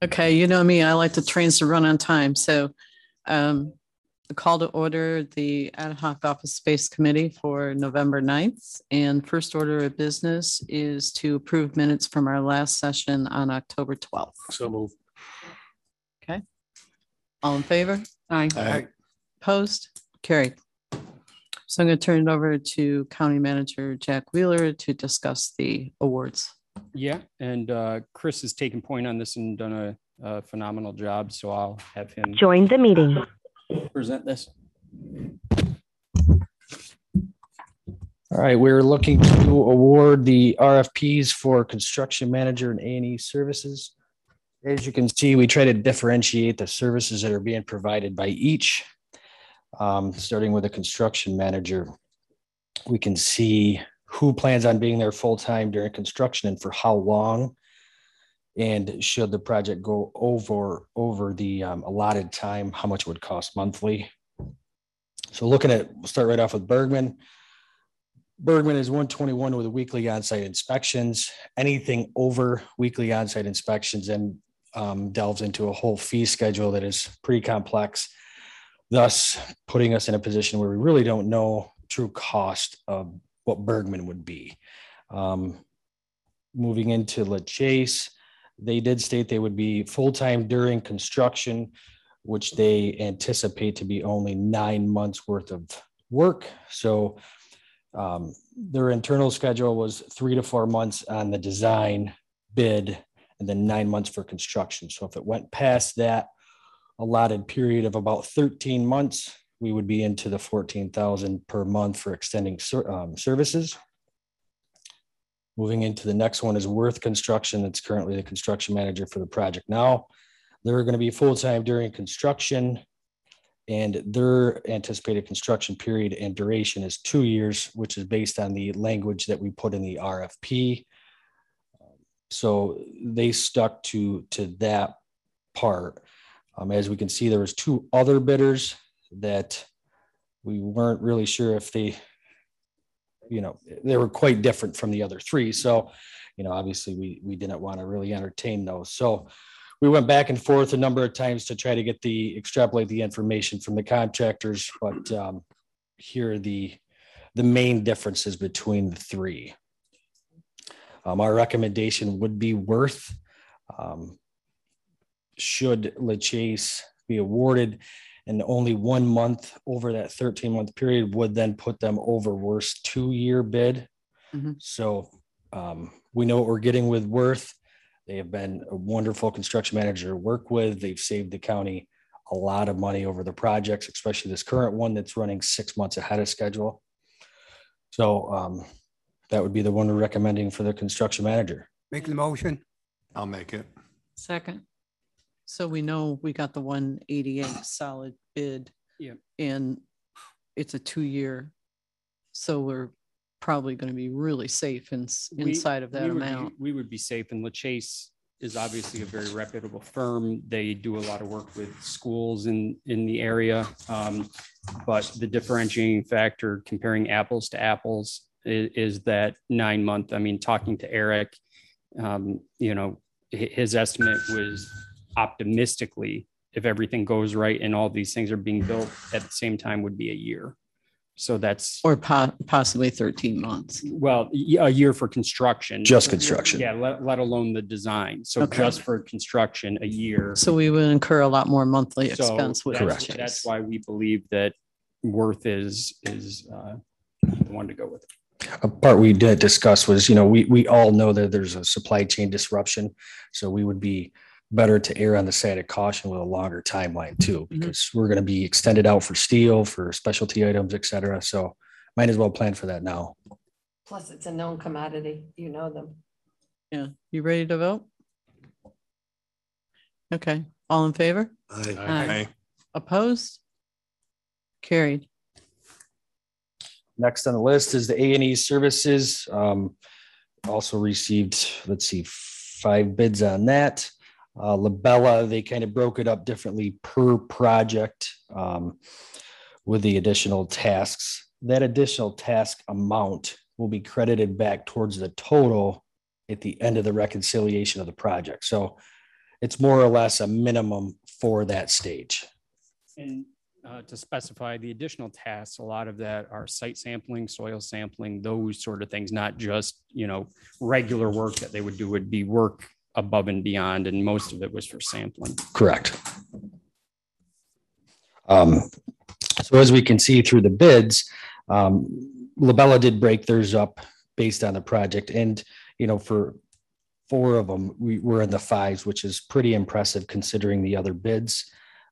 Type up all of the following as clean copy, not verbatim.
Okay, you know me, I like the trains to run on time. So um, the call to order the ad hoc office space committee for November 9th. And first order of business is to approve minutes from our last session on October 12th. So move. Okay. All in favor? Aye. Opposed? Carried. So I'm going to turn it over to County Manager Jack Wheeler to discuss the awards. Yeah, and Chris has taken point on this and done a phenomenal job, so I'll have him join the meeting. Present this. All right, we're looking to award the RFPs for construction manager and A&E services. As you can see, we try to differentiate the services that are being provided by each. Starting with a construction manager, we can see who plans on being there full-time during construction and for how long. And should the project go over the allotted time, how much it would cost monthly. So we'll start right off with Bergman. Bergman is 121 with weekly on-site inspections. Anything over weekly on-site inspections and delves into a whole fee schedule that is pretty complex, thus putting us in a position where we really don't know true cost of what Bergman would be. Moving into LaChase, they did state they would be full-time during construction, which they anticipate to be only 9 months worth of work. So their internal schedule was 3 to 4 months on the design bid and then 9 months for construction. So if it went past that allotted period of about 13 months, we would be into the 14,000 per month for extending services. Moving into the next one is Worth Construction. That's currently the construction manager for the project now. They're going to be full-time during construction, and their anticipated construction period and duration is 2 years, which is based on the language that we put in the RFP. So they stuck to that part. As we can see, there was 2 other bidders that we weren't really sure if they were quite different from the other 3. So, obviously we didn't want to really entertain those. So we went back and forth a number of times to try to extrapolate the information from the contractors, but here are the main differences between the 3. Our recommendation would be Worth. Should LaChase be awarded, and only 1 month over that 13-month period would then put them over Worth's 2-year bid. Mm-hmm. So we know what we're getting with Worth. They have been a wonderful construction manager to work with. They've saved the county a lot of money over the projects, especially this current one that's running 6 months ahead of schedule. So that would be the one we're recommending for the construction manager. Make the motion. I'll make it. Second. So we know we got the 188 solid bid. Yeah. And it's a 2-year. So we're probably going to be really safe inside of that amount. We would be safe, and LaChase is obviously a very reputable firm. They do a lot of work with schools in the area. But the differentiating factor comparing apples to apples is that 9 month. I mean, talking to Eric, his estimate was optimistically, if everything goes right and all these things are being built at the same time, would be a year. So that's or possibly 13 months. Well, a year for construction, just construction. Yeah, let alone the design. So just for construction, a year. So we would incur a lot more monthly expense with correct. That's why we believe that Worth is the one to go with. A part we did discuss was, we all know that there's a supply chain disruption. So we would be better to err on the side of caution with a longer timeline too, because we're going to be extended out for steel, for specialty items, et cetera. So might as well plan for that now. Plus it's a known commodity. You know them. Yeah. You ready to vote? Okay. All in favor? Aye. Aye. Opposed? Carried. Next on the list is the A&E services. Also received, 5 bids on that. Labella, they kind of broke it up differently per project with the additional tasks. That additional task amount will be credited back towards the total at the end of the reconciliation of the project. So it's more or less a minimum for that stage. And to specify the additional tasks, a lot of that are site sampling, soil sampling, those sort of things, not just, regular work that they would do, would be work above and beyond. And most of it was for sampling. Correct. So as we can see through the bids, Labella did break theirs up based on the project. And, for 4 of them, we were in the 5s, which is pretty impressive considering the other bids.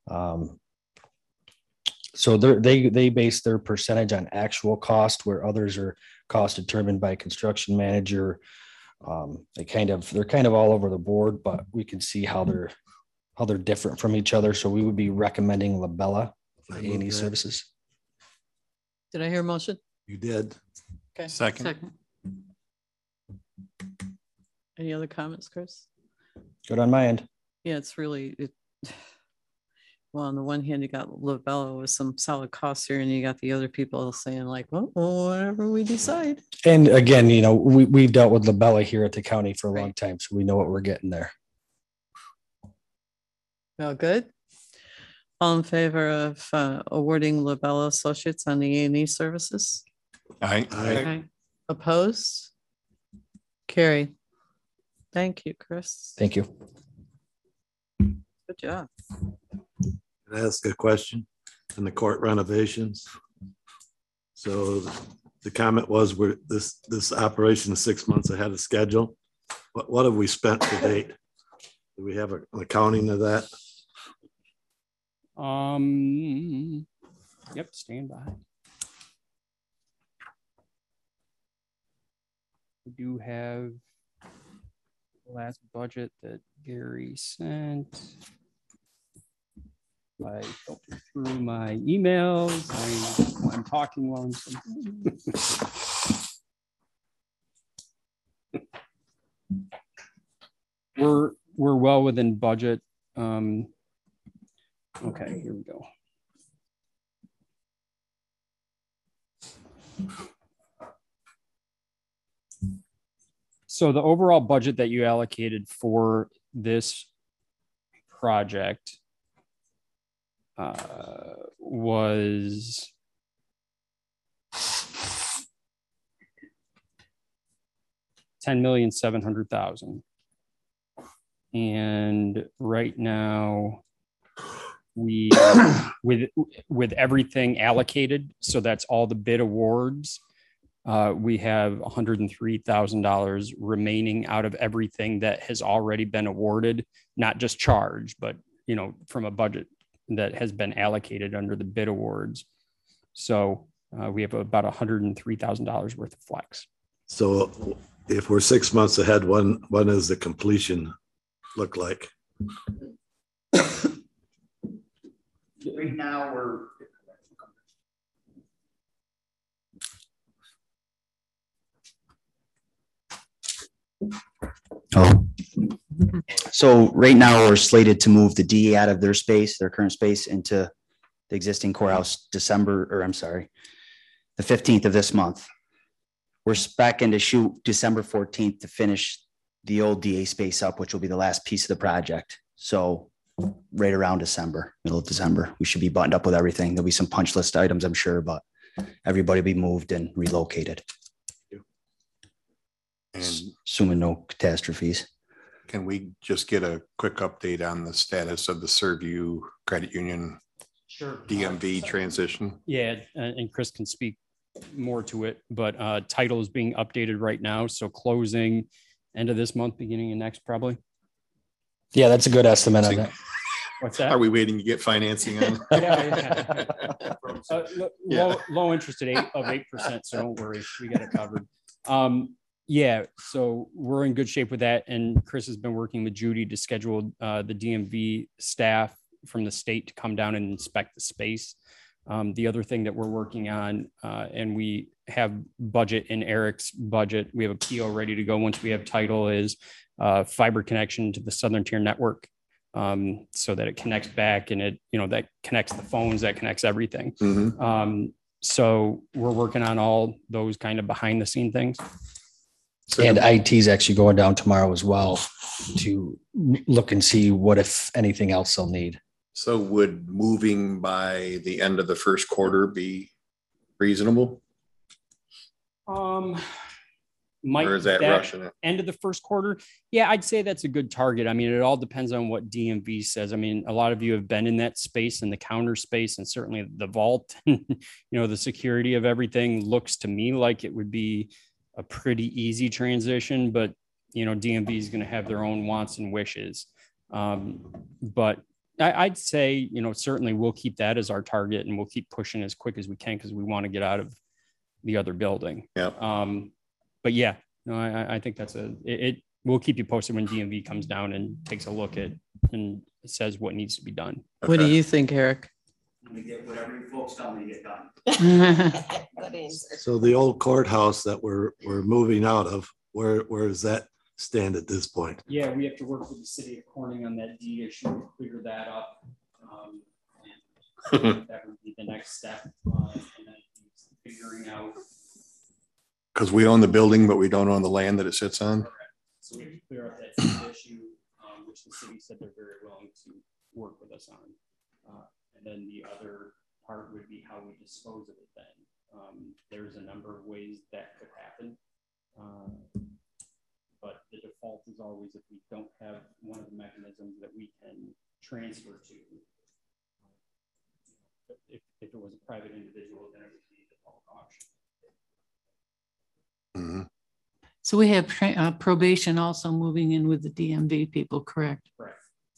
So they base their percentage on actual cost, where others are cost determined by construction manager. They're kind of all over the board, but we can see how they're different from each other. So we would be recommending Labella for I move A&E that. services. Did I hear a motion? You did. Okay. Second. Any other comments, Chris? Good on my end. Yeah, it's really, well, on the one hand, you got Labella with some solid costs here, and you got the other people saying like, well, whatever we decide. And again, we've dealt with Labella here at the county for a long Right. time, so we know what we're getting there. Well, good. All in favor of awarding Labella Associates on the A&E services? Aye. Opposed? Carry. Thank you, Chris. Thank you. Good job. Can I ask a question on the court renovations? So the comment was this operation is 6 months ahead of schedule. What have we spent to date? Do we have an accounting of that? Yep, stand by. We do have the last budget that Gary sent. I filter through my emails. I'm talking while I'm we're well within budget. Okay, here we go. So the overall budget that you allocated for this project was $10,700,000. And right now, we with everything allocated, so that's all the bid awards, we have $103,000 remaining out of everything that has already been awarded, not just charged, but from a budget that has been allocated under the bid awards. So we have about $103,000 worth of flex. So if we're 6 months ahead, when does the completion look like? Right now, we're. Oh. So right now we're slated to move the DE out of their current space, into the existing courthouse the 15th of this month. We're speccing to shoot December 14th to finish the old DA space up, which will be the last piece of the project. So right around December, middle of December, we should be buttoned up with everything. There'll be some punch list items, I'm sure, but everybody will be moved and relocated. And Assuming no catastrophes. can we just get a quick update on the status of the Surview Credit Union Sure. DMV transition? Yeah, and Chris can speak more to it, but title is being updated right now. So closing end of this month, beginning of next, probably. Yeah, that's a good estimate on that. What's that? Are we waiting to get financing on? Yeah. Yeah. Low interest at 8%. So don't worry, we got it covered. Yeah, so we're in good shape with that. And Chris has been working with Judy to schedule the DMV staff from the state to come down and inspect the space. The other thing that we're working on, and we have budget in Eric's budget, we have a PO ready to go once we have title, is fiber connection to the Southern Tier network, so that it connects back and it, that connects the phones, that connects everything. Mhm. So we're working on all those kind of behind the scene things. So And IT is actually going down tomorrow as well to look and see what, if anything else they'll need. so would moving by the end of the first quarter be reasonable? Might Or is that rushing it? end of the first quarter? Yeah, I'd say that's a good target. I mean, it all depends on what DMV says. I mean, a lot of you have been in that space and the counter space, and certainly the vault, the security of everything looks to me like it would be a pretty easy transition, but DMV is going to have their own wants and wishes. But I'd say, certainly we'll keep that as our target, and we'll keep pushing as quick as we can because we want to get out of the other building. Yeah. But yeah, no, I think we'll keep you posted when DMV comes down and takes a look at and says what needs to be done. What do Okay. you think, Eric? I'm gonna get whatever you folks tell me to get done. Good answer. So the old courthouse that we're moving out of, where does that stand at this point? Yeah, we have to work with the city of Corning on that D issue, clear that up. That would be the next step. And then figuring out. Because we own the building, but we don't own the land that it sits on. So we have to clear up that D issue, which the city said they're very willing to work with us on. And then the other part would be how we dispose of it then. There's a number of ways that could happen. But the default is always if we don't have one of the mechanisms that we can transfer to. If it was a private individual, then it would be a default auction. Mhm. So we have probation also moving in with the DMV people, correct? Correct.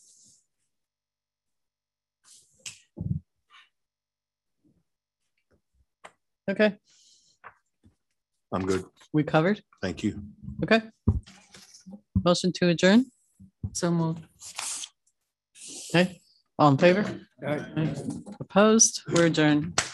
Okay, I'm good. we covered? Thank you. Okay. Motion to adjourn? So moved. Okay, all in favor? Opposed? We're adjourned.